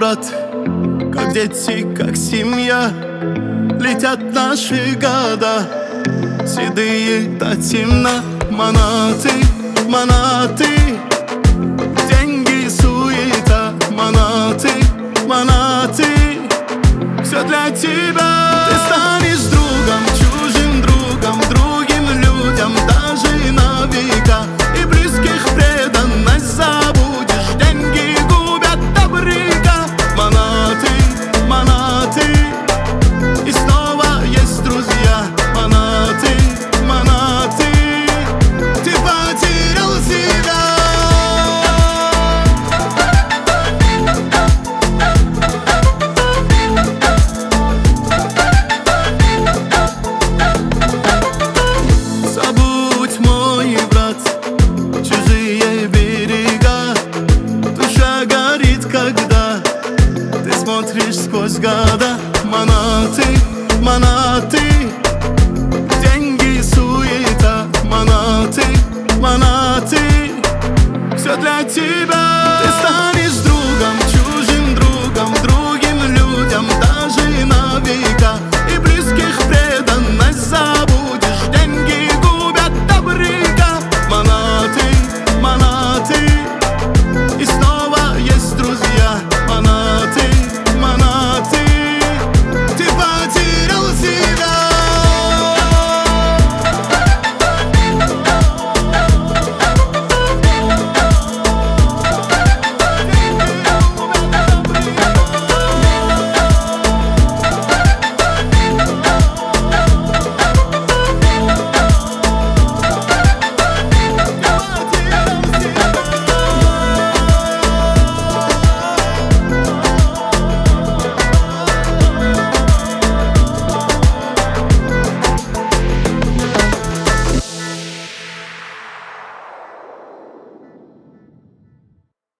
брат, как дети, как семья. Летят наши года, седые до темна. Манаты, манаты, деньги, суета. Манаты, манаты, все для тебя. Ты станешь другом, чужим другом, другим людям, даже на века. И близких преданность забудешь, деньги губят добряка. Манаты, манаты, и снова есть друзья. Манаты, манаты, ты потерял себя. Забудь, мой брат, чужие берега. Душа горит, когда ты смотришь сквозь года. Манаты, манаты, деньги, суета. Манаты, манаты, все для тебя. Ты